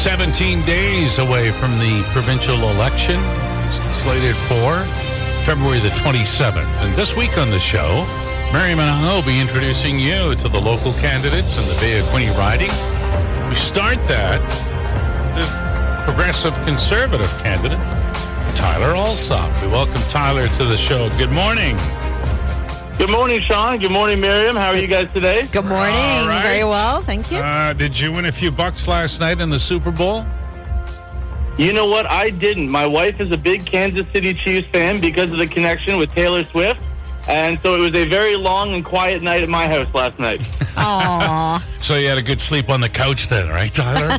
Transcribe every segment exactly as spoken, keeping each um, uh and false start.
seventeen days away from the provincial election, slated for February the twenty-seventh. And this week on the show, Miriam and I will be introducing you to the local candidates in the Bay of Quinte riding. We start that with progressive conservative candidate, Tyler Alsop. We welcome Tyler to the show. Good morning. Good morning, Sean. Good morning, Miriam. How are you guys today? Good morning. Right. Very well. Thank you. Uh, did you win a few bucks last night in the Super Bowl? You know what? I didn't. My wife is a big Kansas City Chiefs fan because of the connection with Taylor Swift. And so it was a very long and quiet night at my house last night. Aww. So you had a good sleep on the couch then, right, Tyler?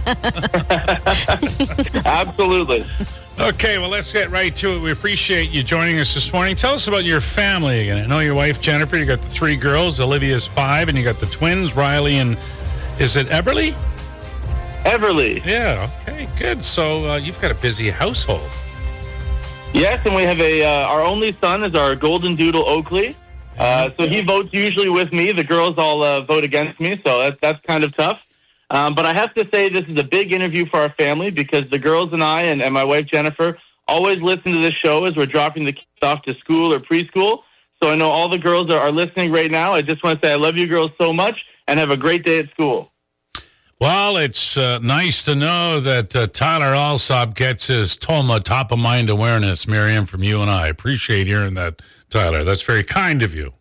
Absolutely. Okay, well, let's get right to it. We appreciate you joining us this morning. Tell us about your family again. I know your wife, Jennifer. You got the three girls. Olivia's five, and you got the twins, Riley and, is it Everly? Everly. Yeah, okay, good. So uh, you've got a busy household. Yes, and we have a, uh, our only son is our golden doodle, Oakley. Uh, so he votes usually with me. The girls all uh, vote against me, so that's, that's kind of tough. Um, but I have to say this is a big interview for our family because the girls and I and, and my wife, Jennifer, always listen to this show as we're dropping the kids off to school or preschool. So I know all the girls are, are listening right now. I just want to say I love you girls so much and have a great day at school. Well, it's uh, nice to know that uh, Tyler Alsop gets his Toma top-of-mind awareness, Miriam, from you and I. Appreciate hearing that, Tyler. That's very kind of you.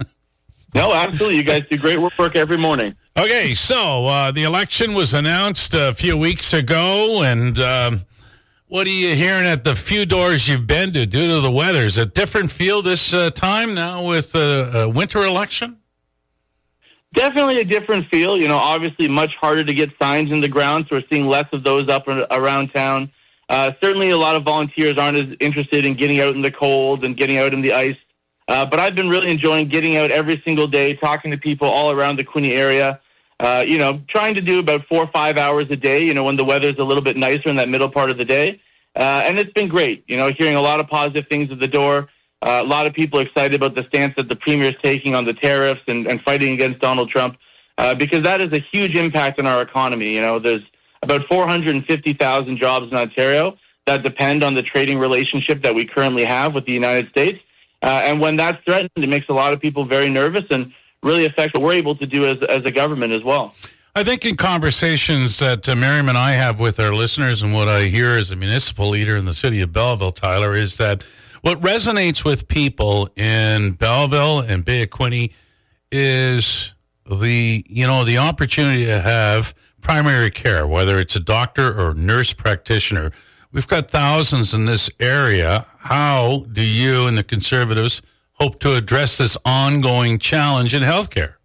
No, absolutely. You guys do great work every morning. Okay, so uh, the election was announced a few weeks ago, and um, what are you hearing at the few doors you've been to due to the weather? Is it a different feel this uh, time now with uh, a winter election? Definitely a different feel. You know, obviously much harder to get signs in the ground, so we're seeing less of those up around town. Uh, certainly a lot of volunteers aren't as interested in getting out in the cold and getting out in the ice. Uh, but I've been really enjoying getting out every single day, talking to people all around the Quinte area. Uh, you know, trying to do about four or five hours a day, you know, when the weather's a little bit nicer in that middle part of the day. Uh, and it's been great, you know, hearing a lot of positive things at the door. Uh, a lot of people excited about the stance that the Premier is taking on the tariffs and, and fighting against Donald Trump, uh, because that is a huge impact on our economy. You know, there's about four hundred fifty thousand jobs in Ontario that depend on the trading relationship that we currently have with the United States. Uh, and when that's threatened, it makes a lot of people very nervous and really affects what we're able to do as, as a government as well. I think in conversations that uh, Miriam and I have with our listeners and what I hear as a municipal leader in the city of Belleville, Tyler, is that what resonates with people in Belleville and Bay of Quinte is the, you know, the opportunity to have primary care, whether it's a doctor or nurse practitioner. We've got thousands in this area. How do you and the Conservatives hope to address this ongoing challenge in healthcare?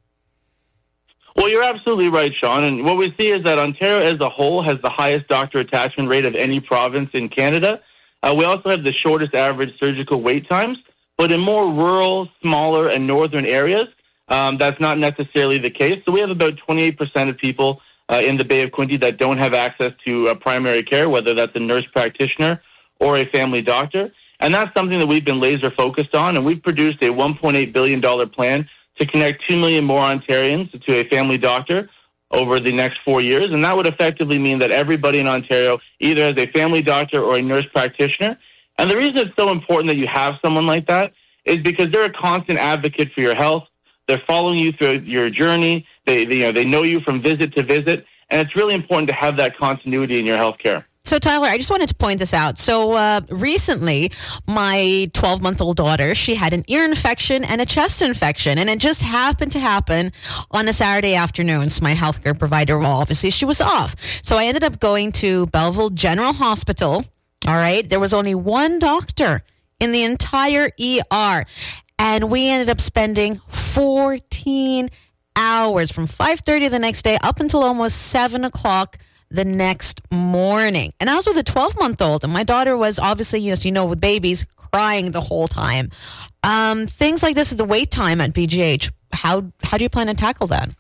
Well, you're absolutely right, Sean. And what we see is that Ontario as a whole has the highest doctor attachment rate of any province in Canada. Uh, we also have the shortest average surgical wait times. But in more rural, smaller, and northern areas, um, that's not necessarily the case. So we have about twenty-eight percent of people uh, in the Bay of Quinte that don't have access to uh, primary care, whether that's a nurse practitioner or a family doctor. And that's something that we've been laser focused on, and we've produced a one point eight billion dollars plan to connect two million more Ontarians to a family doctor over the next four years. And that would effectively mean that everybody in Ontario either has a family doctor or a nurse practitioner. And the reason it's so important that you have someone like that is because they're a constant advocate for your health. They're following you through your journey. They, they, you know, they know you from visit to visit. And it's really important to have that continuity in your health care. So, Tyler, I just wanted to point this out. So, uh, recently, my twelve-month-old daughter, she had an ear infection and a chest infection, and it just happened to happen on a Saturday afternoon. So my healthcare provider, well, obviously, she was off. So I ended up going to Belleville General Hospital. All right. There was only one doctor in the entire E R, and we ended up spending fourteen hours from five thirty the next day up until almost seven o'clock the next morning. And I was with a twelve-month-old, and my daughter was obviously, you know, you know, with babies, crying the whole time. Um, things like this is the wait time at B G H. How how do you plan to tackle that?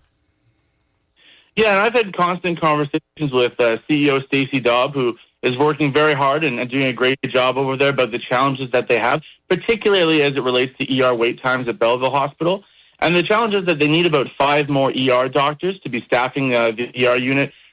Yeah, and I've had constant conversations with uh, C E O Stacey Daub, who is working very hard and, and doing a great job over there about the challenges that they have, particularly as it relates to E R wait times at Belleville Hospital. And the challenge is that they need about five more E R doctors to be staffing uh, the E R unit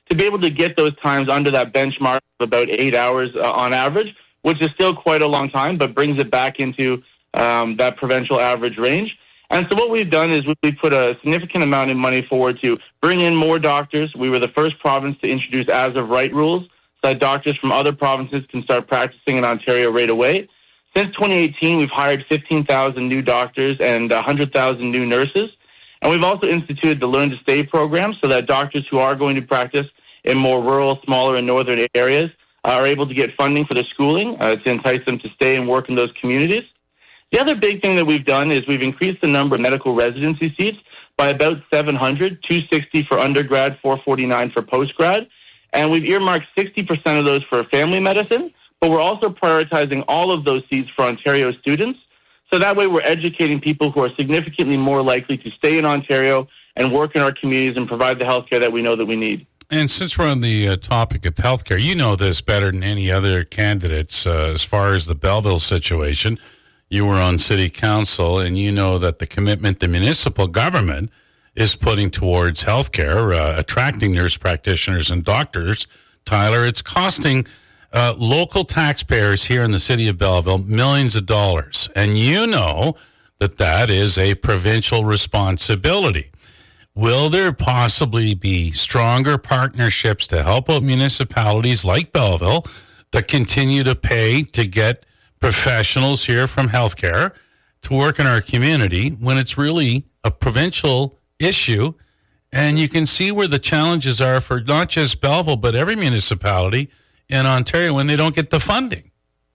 to be able to get those times under that benchmark of about eight hours uh, on average, which is still quite a long time, but brings it back into um, that provincial average range. And so what we've done is we put a significant amount of money forward to bring in more doctors. We were the first province to introduce as-of-right rules so that doctors from other provinces can start practicing in Ontario right away. Since twenty eighteen, we've hired fifteen thousand new doctors and one hundred thousand new nurses. And we've also instituted the Learn to Stay program so that doctors who are going to practice in more rural, smaller, and northern areas uh, are able to get funding for their schooling uh, to entice them to stay and work in those communities. The other big thing that we've done is we've increased the number of medical residency seats by about seven hundred, two hundred sixty for undergrad, four hundred forty-nine for postgrad. And we've earmarked sixty percent of those for family medicine, but we're also prioritizing all of those seats for Ontario students. So that way we're educating people who are significantly more likely to stay in Ontario and work in our communities and provide the healthcare that we know that we need. And since we're on the uh, topic of healthcare, you know this better than any other candidates uh, as far as the Belleville situation. You were on city council, and you know that the commitment the municipal government is putting towards healthcare, uh, attracting nurse practitioners and doctors, Tyler, it's costing uh, local taxpayers here in the city of Belleville millions of dollars. And you know that that is a provincial responsibility. Will there possibly be stronger partnerships to help out municipalities like Belleville that continue to pay to get professionals here from healthcare to work in our community when it's really a provincial issue? And you can see where the challenges are for not just Belleville, but every municipality in Ontario when they don't get the funding.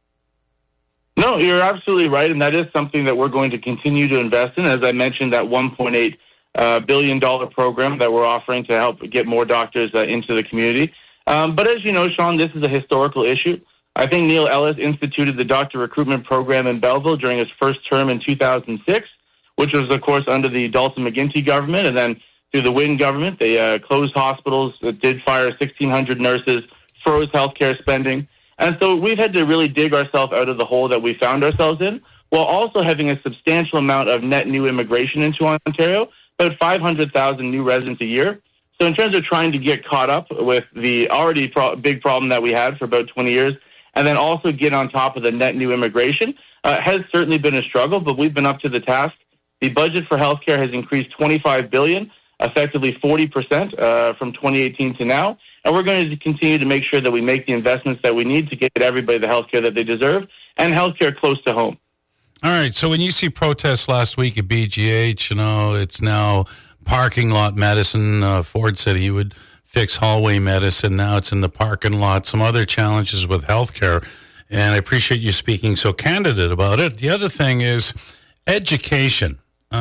No, you're absolutely right. And that is something that we're going to continue to invest in. As I mentioned, that one point eight uh, billion dollars program that we're offering to help get more doctors uh, into the community. Um, but as you know, Sean, this is a historical issue. I think Neil Ellis instituted the doctor recruitment program in Belleville during his first term in two thousand six, which was, of course, under the Dalton McGuinty government. And then through the Wynne government, they uh, closed hospitals, uh, did fire sixteen hundred nurses, froze healthcare spending. And so we've had to really dig ourselves out of the hole that we found ourselves in, while also having a substantial amount of net new immigration into Ontario, about five hundred thousand new residents a year. So in terms of trying to get caught up with the already pro- big problem that we had for about twenty years, and then also get on top of the net new immigration, uh, has certainly been a struggle, but we've been up to the task. The budget for healthcare has increased twenty-five billion dollars, effectively forty percent uh, from twenty eighteen to now. And we're going to continue to make sure that we make the investments that we need to get everybody the healthcare that they deserve and healthcare close to home. All right. So when you see protests last week at B G H, you know, it's now parking lot medicine. Uh, Ford said he would fix hallway medicine. Now it's in the parking lot. Some other challenges with healthcare. And I appreciate you speaking so candid about it. The other thing is education.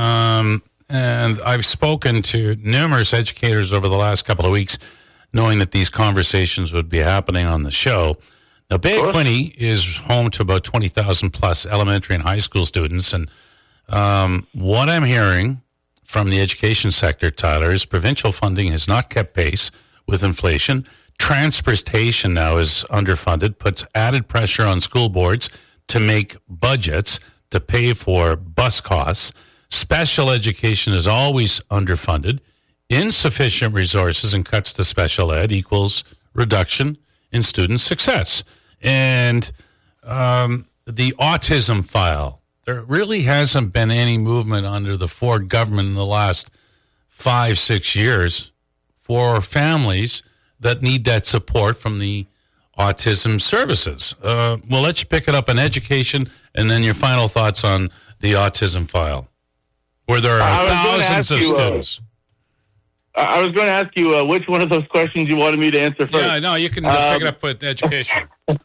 Um, and I've spoken to numerous educators over the last couple of weeks, knowing that these conversations would be happening on the show. Now, Bay of Quinte is home to about twenty thousand plus elementary and high school students. And um, what I'm hearing from the education sector, Tyler, is provincial funding has not kept pace with inflation. Transportation now is underfunded, puts added pressure on school boards to make budgets to pay for bus costs. Special education is always underfunded. Insufficient resources and cuts to special ed equals reduction in student success. And um, the autism file, there really hasn't been any movement under the Ford government in the last five, six years for families that need that support from the autism services. Uh, we'll let you pick it up in education, and then your final thoughts on the autism file, where there are thousands of you, students. Uh, I was going to ask you uh, which one of those questions you wanted me to answer first. Yeah, no, you can um, pick it up with education.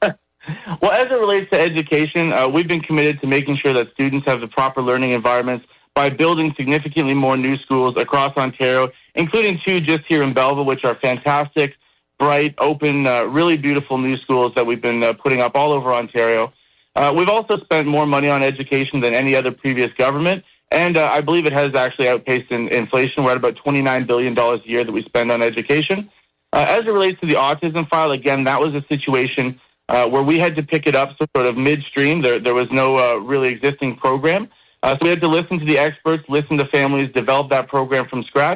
Well, as it relates to education, uh, we've been committed to making sure that students have the proper learning environments by building significantly more new schools across Ontario, including two just here in Belleville, which are fantastic, bright, open, uh, really beautiful new schools that we've been uh, putting up all over Ontario. Uh, we've also spent more money on education than any other previous government, and uh, I believe it has actually outpaced in inflation. We're at about twenty-nine billion dollars a year that we spend on education. Uh, as it relates to the autism file, again, that was a situation uh, where we had to pick it up sort of midstream. There, there was no uh, really existing program. Uh, so we had to listen to the experts, listen to families, develop that program from scratch.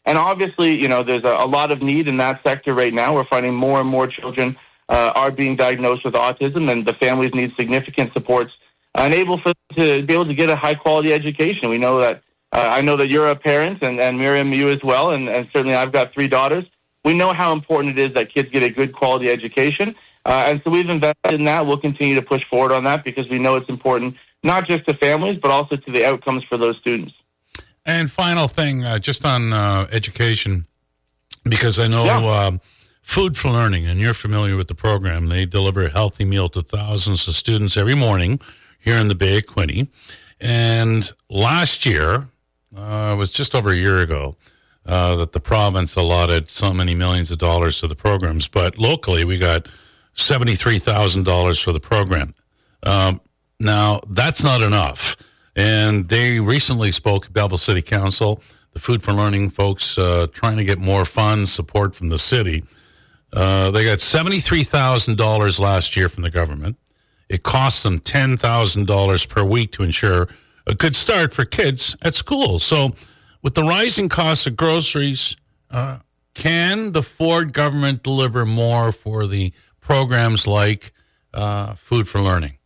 And obviously, you know, there's a, a lot of need in that sector right now. We're finding more and more children uh, are being diagnosed with autism, and the families need significant supports and able for, to be able to get a high-quality education. We know that, uh, I know that you're a parent, and, and Miriam, you as well, and, and certainly I've got three daughters. We know how important it is that kids get a good quality education, uh, and so we've invested in that. We'll continue to push forward on that because we know it's important, not just to families, but also to the outcomes for those students. And final thing, uh, just on uh, education, because I know Yeah. uh, Food for Learning, and you're familiar with the program. They deliver a healthy meal to thousands of students every morning here in the Bay of Quinte. And last year, uh, it was just over a year ago, uh, that the province allotted so many millions of dollars to the programs. But locally, we got seventy-three thousand dollars for the program. Um, now, that's not enough. And they recently spoke at Belleville City Council, the Food for Learning folks, uh, trying to get more funds, support from the city. Uh, they got seventy-three thousand dollars last year from the government. It costs them ten thousand dollars per week to ensure a good start for kids at school. So with the rising costs of groceries, uh, can the Ford government deliver more for the programs like uh, Food for Learning?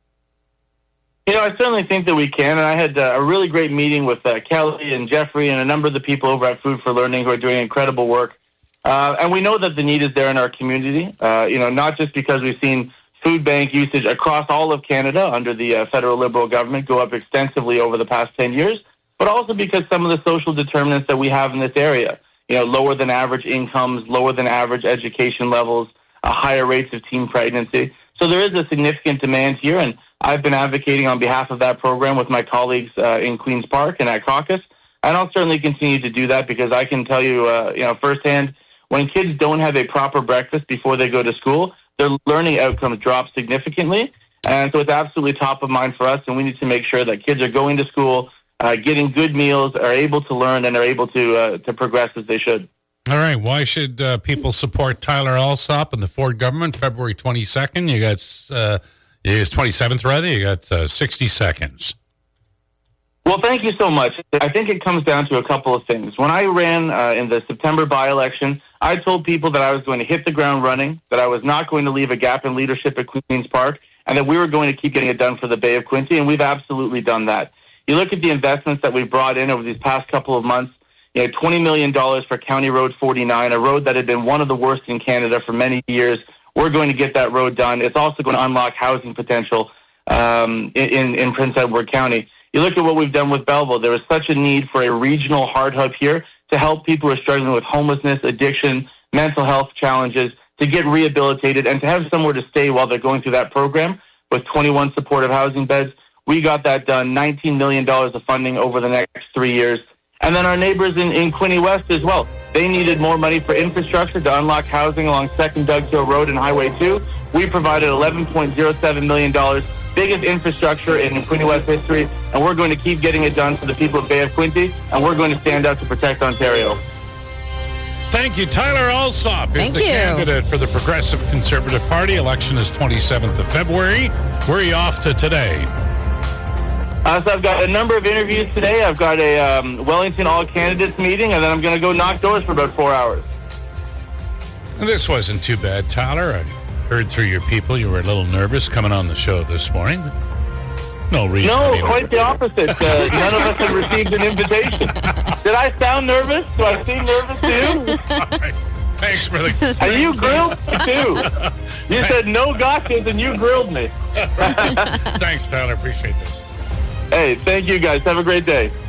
You know, I certainly think that we can, and I had uh, a really great meeting with uh, Kelly and Jeffrey and a number of the people over at Food for Learning who are doing incredible work. Uh, and we know that the need is there in our community, uh, you know, not just because we've seen food bank usage across all of Canada under the uh, federal Liberal government go up extensively over the past ten years, but also because some of the social determinants that we have in this area, you know, lower than average incomes, lower than average education levels, uh, higher rates of teen pregnancy. So there is a significant demand here, and I've been advocating on behalf of that program with my colleagues uh, in Queen's Park and at Caucus, and I'll certainly continue to do that because I can tell you, uh, you know, firsthand, when kids don't have a proper breakfast before they go to school, their learning outcomes drop significantly, and so it's absolutely top of mind for us, and we need to make sure that kids are going to school, uh, getting good meals, are able to learn, and are able to uh, to progress as they should. All right. Why should uh, people support Tyler Alsop and the Ford government? February twenty-second. You got, uh, it's twenty-seventh, rather. You got uh, sixty seconds. Well, thank you so much. I think it comes down to a couple of things. When I ran uh, in the September by-election, I told people that I was going to hit the ground running, that I was not going to leave a gap in leadership at Queen's Park, and that we were going to keep getting it done for the Bay of Quinte, and we've absolutely done that. You look at the investments that we've brought in over these past couple of months, you know, twenty million dollars for County Road forty-nine, a road that had been one of the worst in Canada for many years. We're going to get that road done. It's also going to unlock housing potential um, in, in Prince Edward County. You look at what we've done with Belleville. There is such a need for a regional heart hub here to help people who are struggling with homelessness, addiction, mental health challenges, to get rehabilitated and to have somewhere to stay while they're going through that program with twenty-one supportive housing beds. We got that done, nineteen million dollars of funding over the next three years. And then our neighbors in, in Quinte West as well. They needed more money for infrastructure to unlock housing along Second Doug Hill Road and Highway two. We provided eleven point oh seven million dollars, biggest infrastructure in Quinte West history, and we're going to keep getting it done for the people of Bay of Quinte, and we're going to stand up to protect Ontario. Thank you. Tyler Alsop is Thank the you. candidate for the Progressive Conservative Party. Election is twenty-seventh of February. Where are you off to today? Uh, so I've got a number of interviews today. I've got a um, Wellington All Candidates meeting, and then I'm going to go knock doors for about four hours. This wasn't too bad, Tyler. I heard through your people you were a little nervous coming on the show this morning. No reason. to No, be quite the opposite. Uh, none of us had received an invitation. Did I sound nervous? Do I seem nervous too? All right. Thanks for the... And you grilled me too. You said no gotchas, and you grilled me. Thanks, Tyler. Appreciate this. Hey, thank you guys. Have a great day.